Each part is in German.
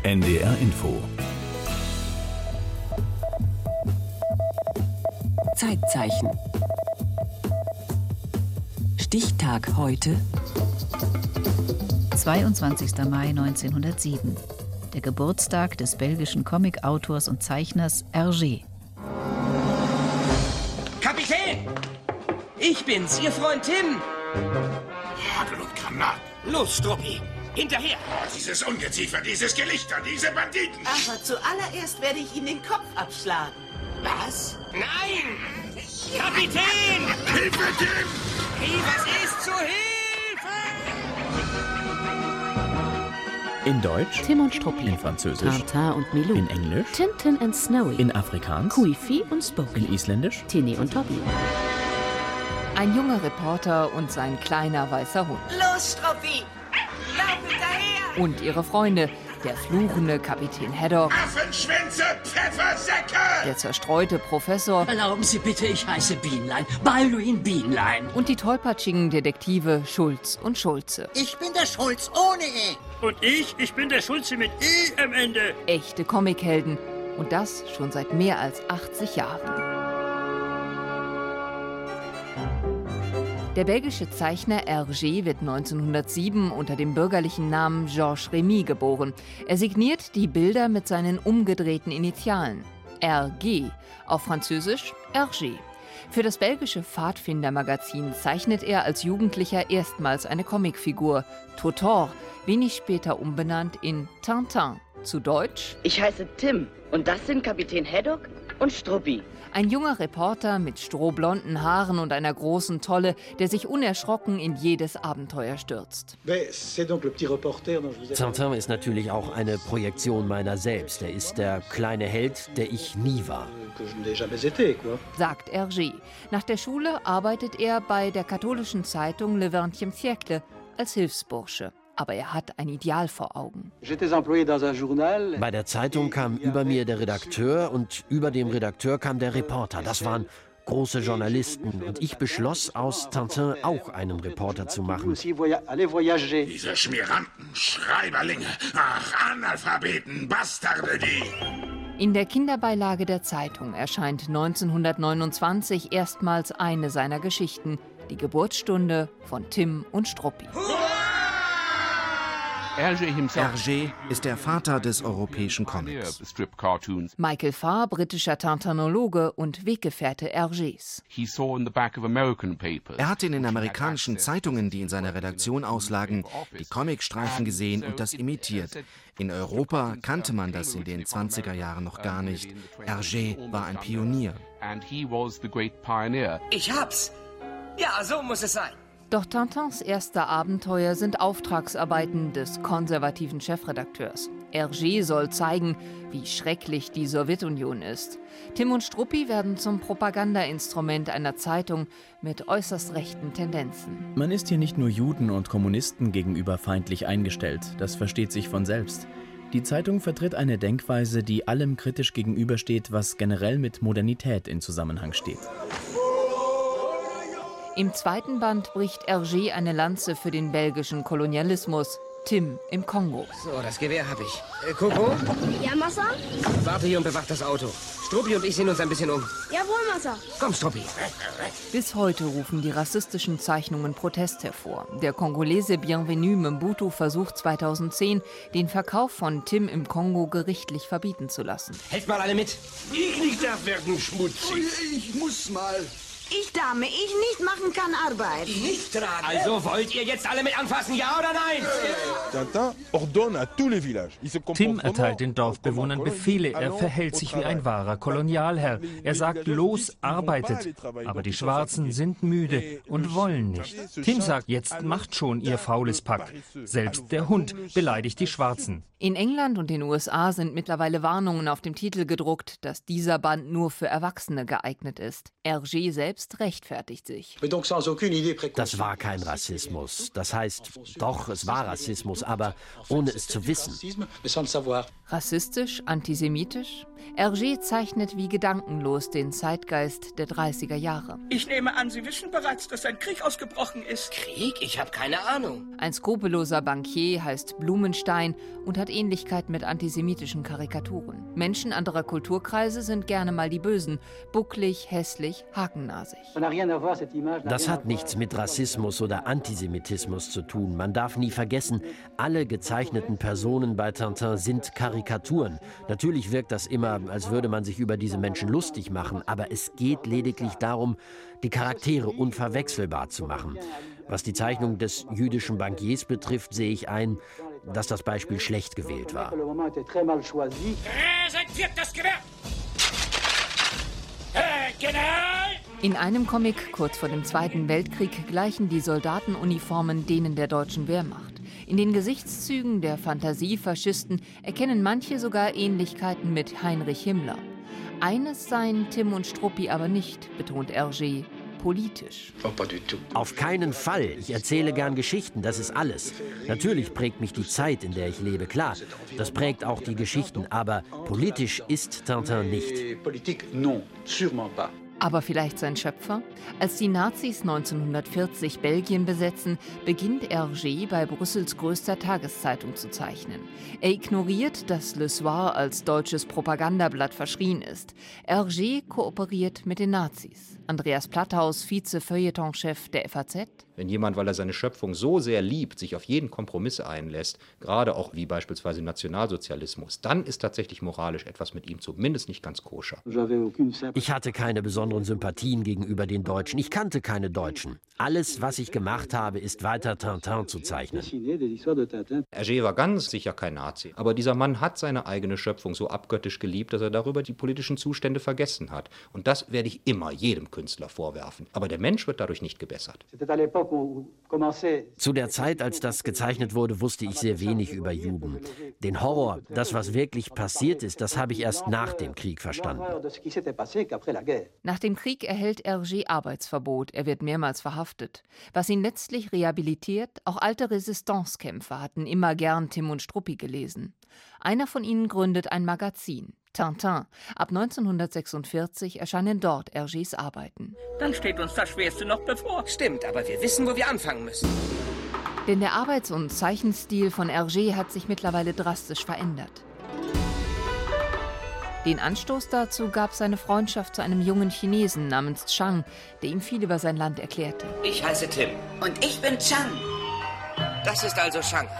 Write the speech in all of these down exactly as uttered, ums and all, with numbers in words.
N D R Info. Zeitzeichen. Stichtag heute. zweiundzwanzigster Mai neunzehnhundertsieben. Der Geburtstag des belgischen Comicautors und Zeichners Hergé. Kapitän! Ich bin's, Ihr Freund Tim! Hagel und Granaten. Los, Struppi! Hinterher! Oh, dieses Ungeziefer, dieses Gelichter, diese Banditen! Aber zuallererst werde ich Ihnen den Kopf abschlagen. Was? Nein! Kapitän! Hilfe, Tim! Hey, was ist zu Hilfe? In Deutsch, Tim und Struppi. in Französisch, Tintin und Milou. in Englisch, Tintin and Snowy. in Afrikaans, Queefy und Spokey. in Isländisch. Tinny und Toppy. Ein junger Reporter und sein kleiner weißer Hund. Los, Struppi! Lauf hinterher! Und ihre Freunde, der fluchende Kapitän Haddock, Affenschwänze, Pfeffersäcke! der zerstreute Professor Erlauben Sie bitte, ich heiße Bienlein. Balduin Bienlein. und die tollpatschigen Detektive Schulz und Schulze. Ich bin der Schulz ohne E. Und ich, ich bin der Schulze mit I am Ende. Echte Comichelden. Und das schon seit mehr als achtzig Jahren. Der belgische Zeichner Hergé wird neunzehnhundertsieben unter dem bürgerlichen Namen Georges Remy geboren. Er signiert die Bilder mit seinen umgedrehten Initialen. R G, auf Französisch Hergé. Für das belgische Pfadfinder-Magazin zeichnet er als Jugendlicher erstmals eine Comicfigur, Totor, wenig später umbenannt in Tintin, zu Deutsch: Ich heiße Tim und das sind Kapitän Haddock und Struppi. Ein junger Reporter mit strohblonden Haaren und einer großen Tolle, der sich unerschrocken in jedes Abenteuer stürzt. Tintin ist natürlich auch eine Projektion meiner selbst. Er ist der kleine Held, der ich nie war. Sagt Hergé. Nach der Schule arbeitet er bei der katholischen Zeitung Le vingtième siècle als Hilfsbursche. Aber er hat ein Ideal vor Augen. Bei der Zeitung kam über mir der Redakteur und über dem Redakteur kam der Reporter. Das waren große Journalisten und ich beschloss, aus Tintin auch einen Reporter zu machen. Diese Schmieranten, Schreiberlinge, ach, Analphabeten, Bastarde, die... In der Kinderbeilage der Zeitung erscheint neunzehnhundertneunundzwanzig erstmals eine seiner Geschichten, die Geburtsstunde von Tim und Struppi. Hergé ist der Vater des europäischen Comics. Michael Farr, britischer Tintinologe und Weggefährte Hergés. Er hat in den amerikanischen Zeitungen, die in seiner Redaktion auslagen, die Comicstreifen gesehen und das imitiert. In Europa kannte man das in den zwanziger Jahren noch gar nicht. Hergé war ein Pionier. Ich hab's! Ja, so muss es sein. Doch Tintins erste Abenteuer sind Auftragsarbeiten des konservativen Chefredakteurs. Hergé soll zeigen, wie schrecklich die Sowjetunion ist. Tim und Struppi werden zum Propagandainstrument einer Zeitung mit äußerst rechten Tendenzen. Man ist hier nicht nur Juden und Kommunisten gegenüber feindlich eingestellt, das versteht sich von selbst. Die Zeitung vertritt eine Denkweise, die allem kritisch gegenübersteht, was generell mit Modernität in Zusammenhang steht. Im zweiten Band bricht Hergé eine Lanze für den belgischen Kolonialismus. Tim im Kongo. So, das Gewehr hab ich. Äh, Coco? Ja, Massa? Warte hier und bewacht das Auto. Struppi und ich sehen uns ein bisschen um. Jawohl, Massa. Komm, Struppi. Bis heute rufen die rassistischen Zeichnungen Protest hervor. Der Kongolese Bienvenu Mobutu versucht zweitausendzehn, den Verkauf von Tim im Kongo gerichtlich verbieten zu lassen. Helft mal alle mit. Ich nicht darf werden schmutzig. Ich muss mal. Ich, Dame, ich nicht machen kann Arbeit. Nicht tragen. Also wollt ihr jetzt alle mit anfassen, ja oder nein? Tim erteilt den Dorfbewohnern Befehle. Er verhält sich wie ein wahrer Kolonialherr. Er sagt, los, arbeitet. Aber die Schwarzen sind müde und wollen nicht. Tim sagt, jetzt macht schon, ihr faules Pack. Selbst der Hund beleidigt die Schwarzen. In England und den U S A sind mittlerweile Warnungen auf dem Titel gedruckt, dass dieser Band nur für Erwachsene geeignet ist. Hergé selbst rechtfertigt sich. Das war kein Rassismus. Das heißt, doch, es war Rassismus. Rassismus, aber ohne es zu wissen. Rassistisch, antisemitisch? Hergé zeichnet wie gedankenlos den Zeitgeist der dreißiger Jahre. Ich nehme an, Sie wissen bereits, dass ein Krieg ausgebrochen ist. Krieg? Ich habe keine Ahnung. Ein skrupelloser Bankier heißt Blumenstein und hat Ähnlichkeit mit antisemitischen Karikaturen. Menschen anderer Kulturkreise sind gerne mal die Bösen. Bucklig, hässlich, hakennasig. Das hat nichts mit Rassismus oder Antisemitismus zu tun. Man darf nie vergessen, alle gezeichneten Personen bei Tintin sind Karikaturen. Natürlich wirkt das immer, als würde man sich über diese Menschen lustig machen, aber es geht lediglich darum, die Charaktere unverwechselbar zu machen. Was die Zeichnung des jüdischen Bankiers betrifft, sehe ich ein, dass das Beispiel schlecht gewählt war. Präsentiert das Gewehr! Herr General! In einem Comic kurz vor dem Zweiten Weltkrieg gleichen die Soldatenuniformen denen der deutschen Wehrmacht. In den Gesichtszügen der Fantasiefaschisten erkennen manche sogar Ähnlichkeiten mit Heinrich Himmler. Eines seien Tim und Struppi aber nicht, betont Hergé, politisch. Auf keinen Fall. Ich erzähle gern Geschichten, das ist alles. Natürlich prägt mich die Zeit, in der ich lebe, klar. Das prägt auch die Geschichten, aber politisch ist Tintin nicht. Aber vielleicht sein Schöpfer? Als die Nazis neunzehnhundertvierzig Belgien besetzen, beginnt Hergé bei Brüssels größter Tageszeitung zu zeichnen. Er ignoriert, dass Le Soir als deutsches Propagandablatt verschrien ist. Hergé kooperiert mit den Nazis. Andreas Platthaus, Vize-Feuilleton-Chef der F A Z. Wenn jemand, weil er seine Schöpfung so sehr liebt, sich auf jeden Kompromiss einlässt, gerade auch wie beispielsweise Nationalsozialismus, dann ist tatsächlich moralisch etwas mit ihm zumindest nicht ganz koscher. Ich hatte keine besonderen Sympathien gegenüber den Deutschen. Ich kannte keine Deutschen. Alles, was ich gemacht habe, ist weiter Tintin zu zeichnen. Hergé war ganz sicher kein Nazi. Aber dieser Mann hat seine eigene Schöpfung so abgöttisch geliebt, dass er darüber die politischen Zustände vergessen hat. Und das werde ich immer jedem Künstler vorwerfen. Aber der Mensch wird dadurch nicht gebessert. Zu der Zeit, als das gezeichnet wurde, wusste ich sehr wenig über Juden. Den Horror, das, was wirklich passiert ist, das habe ich erst nach dem Krieg verstanden. Nach dem Krieg erhält Hergé Arbeitsverbot. Er wird mehrmals verhaftet. Was ihn letztlich rehabilitiert, auch alte Resistancekämpfer hatten immer gern Tim und Struppi gelesen. Einer von ihnen gründet ein Magazin, Tintin. Ab neunzehnhundertsechsundvierzig erscheinen dort Hergés Arbeiten. Dann steht uns das Schwerste noch bevor. Stimmt, aber wir wissen, wo wir anfangen müssen. Denn der Arbeits- und Zeichenstil von Hergé hat sich mittlerweile drastisch verändert. Den Anstoß dazu gab seine Freundschaft zu einem jungen Chinesen namens Chang, der ihm viel über sein Land erklärte. Ich heiße Tim. Und ich bin Chang. Das ist also Shanghai.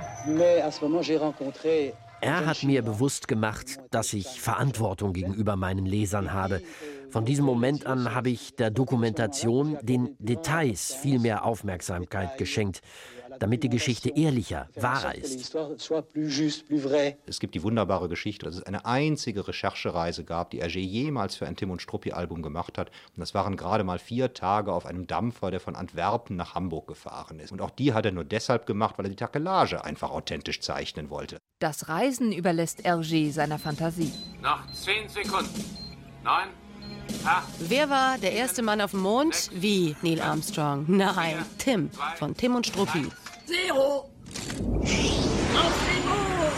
Er hat mir bewusst gemacht, dass ich Verantwortung gegenüber meinen Lesern habe. Von diesem Moment an habe ich der Dokumentation, den Details viel mehr Aufmerksamkeit geschenkt, damit die Geschichte ehrlicher, wahrer ist. Es gibt die wunderbare Geschichte, dass es eine einzige Recherchereise gab, die Hergé jemals für ein Tim und Struppi-Album gemacht hat. Und das waren gerade mal vier Tage auf einem Dampfer, der von Antwerpen nach Hamburg gefahren ist. Und auch die hat er nur deshalb gemacht, weil er die Takelage einfach authentisch zeichnen wollte. Das Reisen überlässt Hergé seiner Fantasie. Noch zehn Sekunden. Neun. Acht, Wer war der erste Mann auf dem Mond? Sechs, Wie Neil Armstrong? Nein, vier, Tim zwei, von Tim und Struppi. Zero. Auf den Mond.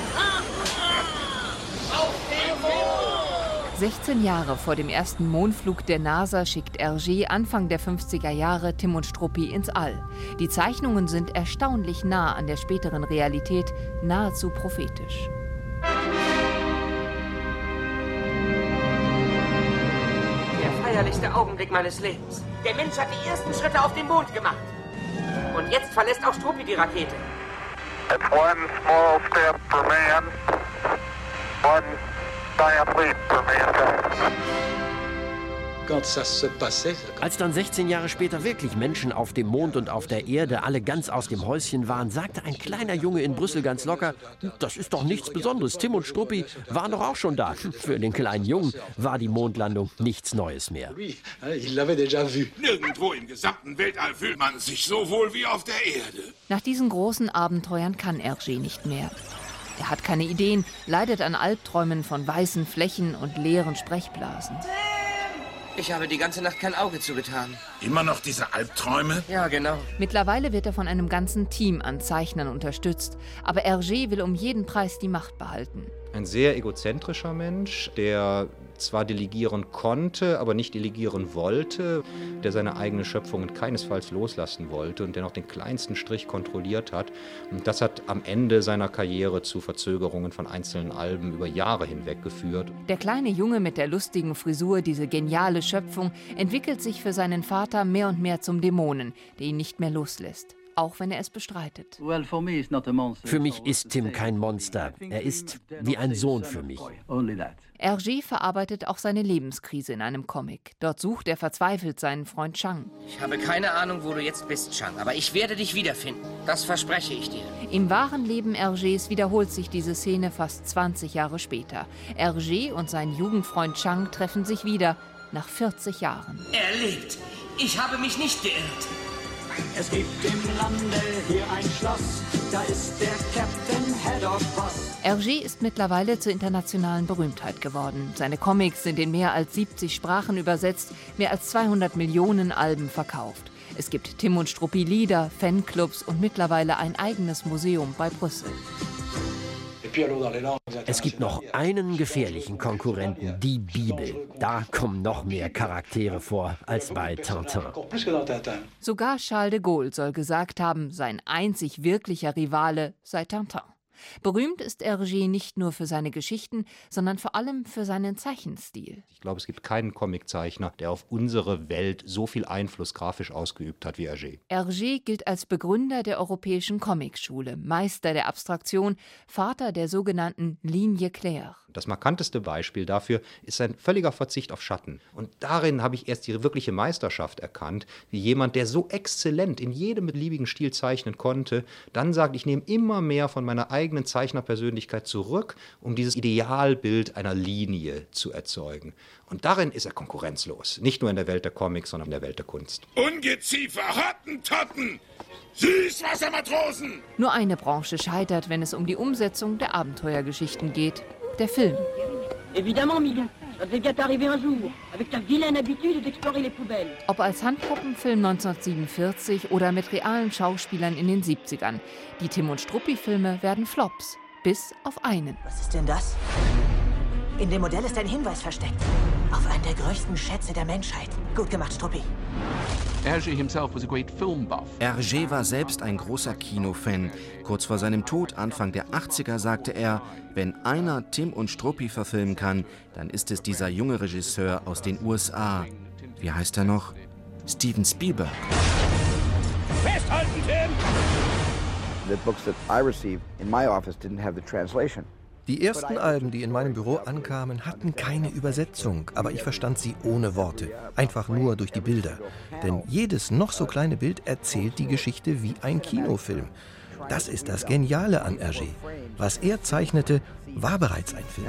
Auf den Mond. sechzehn Jahre vor dem ersten Mondflug der NASA schickt Hergé Anfang der fünfziger Jahre Tim und Struppi ins All. Die Zeichnungen sind erstaunlich nah an der späteren Realität, nahezu prophetisch. Der feierlichste Augenblick meines Lebens. Der Mensch hat die ersten Schritte auf den Mond gemacht. Und jetzt verlässt auch Struppi die Rakete. It's one small step for man, one giant leap for mankind. Als dann sechzehn Jahre später wirklich Menschen auf dem Mond und auf der Erde alle ganz aus dem Häuschen waren, sagte ein kleiner Junge in Brüssel ganz locker, das ist doch nichts Besonderes, Tim und Struppi waren doch auch schon da. Für den kleinen Jungen war die Mondlandung nichts Neues mehr. Nirgendwo im gesamten Weltall fühlt man sich so wohl wie auf der Erde. Nach diesen großen Abenteuern kann Hergé nicht mehr. Er hat keine Ideen, leidet an Albträumen von weißen Flächen und leeren Sprechblasen. Ich habe die ganze Nacht kein Auge zugetan. Immer noch diese Albträume? Ja, genau. Mittlerweile wird er von einem ganzen Team an Zeichnern unterstützt. Aber Hergé will um jeden Preis die Macht behalten. Ein sehr egozentrischer Mensch, der zwar delegieren konnte, aber nicht delegieren wollte, der seine eigenen Schöpfungen keinesfalls loslassen wollte und der noch den kleinsten Strich kontrolliert hat. Und das hat am Ende seiner Karriere zu Verzögerungen von einzelnen Alben über Jahre hinweg geführt. Der kleine Junge mit der lustigen Frisur, diese geniale Schöpfung, entwickelt sich für seinen Vater mehr und mehr zum Dämonen, der ihn nicht mehr loslässt. Auch wenn er es bestreitet. Für mich ist Tim kein Monster. Er ist wie ein Sohn für mich. Hergé verarbeitet auch seine Lebenskrise in einem Comic. Dort sucht er verzweifelt seinen Freund Chang. Ich habe keine Ahnung, wo du jetzt bist, Chang, aber ich werde dich wiederfinden. Das verspreche ich dir. Im wahren Leben Hergés wiederholt sich diese Szene fast zwanzig Jahre später. Hergé und sein Jugendfreund Chang treffen sich wieder, nach vierzig Jahren. Er lebt. Ich habe mich nicht geirrt. Es gibt im Lande hier ein Schloss, da ist der Captain Haddock Boss. Hergé ist mittlerweile zur internationalen Berühmtheit geworden. Seine Comics sind in mehr als siebzig Sprachen übersetzt, mehr als zweihundert Millionen Alben verkauft. Es gibt Tim und Struppi Lieder, Fanclubs und mittlerweile ein eigenes Museum bei Brüssel. Es gibt noch einen gefährlichen Konkurrenten, die Bibel. Da kommen noch mehr Charaktere vor als bei Tintin. Sogar Charles de Gaulle soll gesagt haben, sein einzig wirklicher Rivale sei Tintin. Berühmt ist Hergé nicht nur für seine Geschichten, sondern vor allem für seinen Zeichenstil. Ich glaube, es gibt keinen Comiczeichner, der auf unsere Welt so viel Einfluss grafisch ausgeübt hat wie Hergé. Hergé gilt als Begründer der europäischen Comicschule, Meister der Abstraktion, Vater der sogenannten Ligne claire. Das markanteste Beispiel dafür ist sein völliger Verzicht auf Schatten. Und darin habe ich erst die wirkliche Meisterschaft erkannt, wie jemand, der so exzellent in jedem beliebigen Stil zeichnen konnte, dann sagt, ich nehme immer mehr von meiner eigenen Zeichnerpersönlichkeit zurück, um dieses Idealbild einer Linie zu erzeugen. Und darin ist er konkurrenzlos. Nicht nur in der Welt der Comics, sondern in der Welt der Kunst. Ungeziefer, Hottentotten, Süßwassermatrosen! Nur eine Branche scheitert, wenn es um die Umsetzung der Abenteuergeschichten geht. Der Film. Ob als Handpuppenfilm neunzehnhundertsiebenundvierzig oder mit realen Schauspielern in den siebzigern. Die Tim und Struppi-Filme werden Flops. Bis auf einen. Was ist denn das? In dem Modell ist ein Hinweis versteckt. Auf einen der größten Schätze der Menschheit. Gut gemacht, Struppi. Hergé war selbst ein großer Kinofan. Kurz vor seinem Tod, Anfang der achtziger, sagte er, wenn einer Tim und Struppi verfilmen kann, dann ist es dieser junge Regisseur aus den U S A. Wie heißt er noch? Steven Spielberg. Festhalten, Tim! The books that I received in my office didn't have the translation. Die ersten Alben, die in meinem Büro ankamen, hatten keine Übersetzung, aber ich verstand sie ohne Worte, einfach nur durch die Bilder. Denn jedes noch so kleine Bild erzählt die Geschichte wie ein Kinofilm. Das ist das Geniale an Hergé. Was er zeichnete, war bereits ein Film.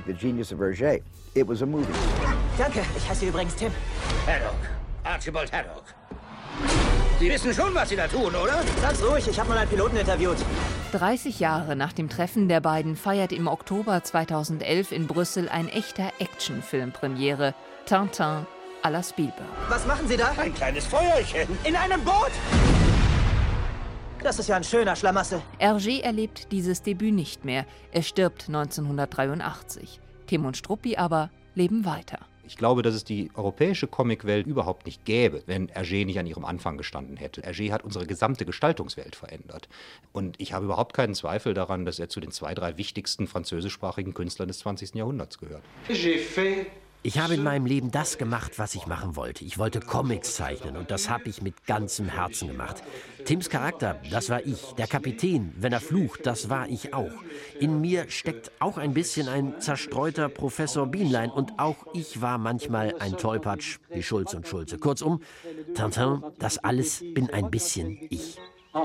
Danke, ich heiße übrigens Tim. Haddock, Archibald Haddock. Sie wissen schon, was Sie da tun, oder? Sag's ruhig, ich habe mal einen Piloten interviewt. dreißig Jahre nach dem Treffen der beiden feiert im Oktober zweitausendelf in Brüssel ein echter Actionfilm Premiere. Tintin à la Spielberg. Was machen Sie da? Ein kleines Feuerchen. In einem Boot? Das ist ja ein schöner Schlamassel. Hergé erlebt dieses Debüt nicht mehr. Er stirbt neunzehnhundertdreiundachtzig. Tim und Struppi aber leben weiter. Ich glaube, dass es die europäische Comicwelt überhaupt nicht gäbe, wenn Hergé nicht an ihrem Anfang gestanden hätte. Hergé hat unsere gesamte Gestaltungswelt verändert. Und ich habe überhaupt keinen Zweifel daran, dass er zu den zwei, drei wichtigsten französischsprachigen Künstlern des zwanzigsten Jahrhunderts gehört. Ich habe in meinem Leben das gemacht, was ich machen wollte. Ich wollte Comics zeichnen und das habe ich mit ganzem Herzen gemacht. Tims Charakter, das war ich. Der Kapitän, wenn er flucht, das war ich auch. In mir steckt auch ein bisschen ein zerstreuter Professor Bienlein und auch ich war manchmal ein Tollpatsch wie Schulz und Schulze. Kurzum, Tintin, das alles bin ein bisschen ich.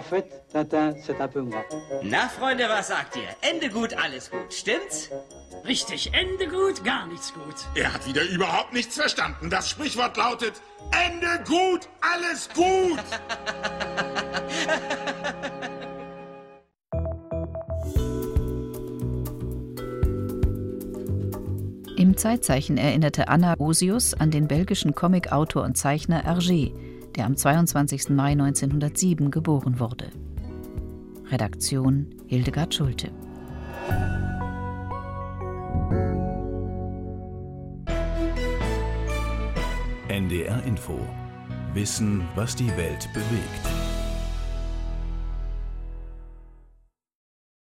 Na, Freunde, was sagt ihr? Ende gut, alles gut, stimmt's? Richtig, Ende gut, gar nichts gut. Er hat wieder überhaupt nichts verstanden. Das Sprichwort lautet, Ende gut, alles gut. Im Zeitzeichen erinnerte Anna Osius an den belgischen Comicautor und Zeichner Hergé. der am zweiundzwanzigsten Mai neunzehnhundertsieben geboren wurde. Redaktion Hildegard Schulte. N D R Info. Wissen, was die Welt bewegt.